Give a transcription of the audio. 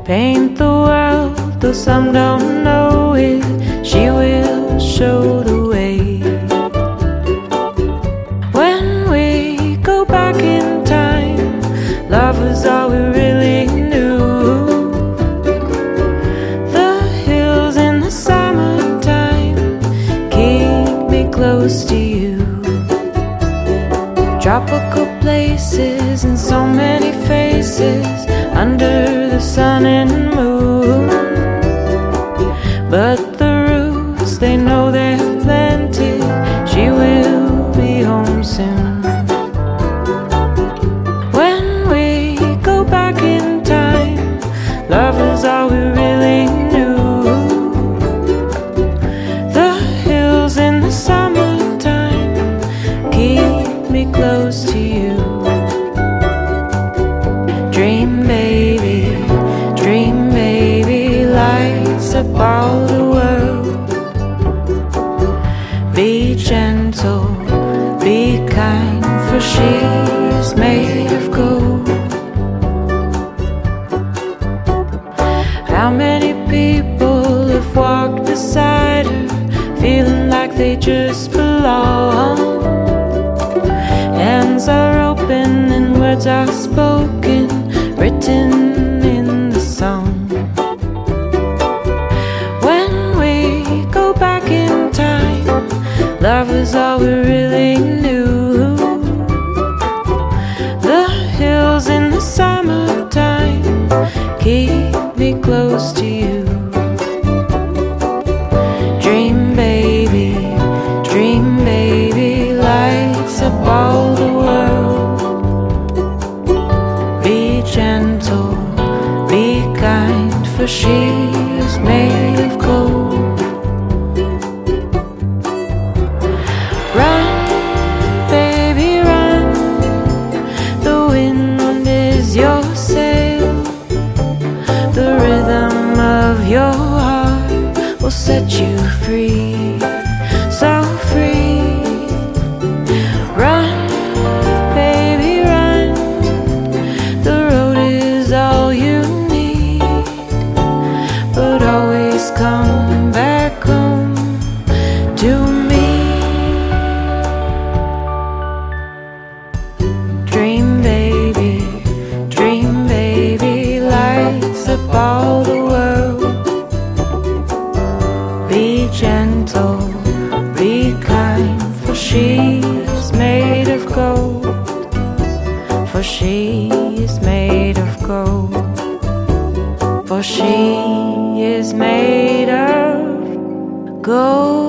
paint the world, though some don't know it. She will show the way. When we go back in time, love was all we really knew. The hills in the summertime keep me close to you. Tropical places and so many faces under the sun and moon. But the roots, they know they're planted. She will be home soon. When we go back in time, love is all we really knew. The hills in the summertime keep me close to you. Dream baby, lights up all the world. Be gentle, be kind, for she's made of gold. How many people have walked beside her, feeling like they just belong? Hands are open and words are spoken, written in the song. When we go back in time, love was all we really knew. The hills in the summertime keep me close to you. Dream baby, lights up all the world. Be gentle, be kind, for she's made of gold. Run, baby, run, the wind is your sail. The rhythm of your heart will set you free, so free. Run, baby, run, the road is all you need, but always come back home to me. Dream baby, lights up all the world. Be gentle, be kind, for she's made of gold. For she is made of gold. For she is made of gold.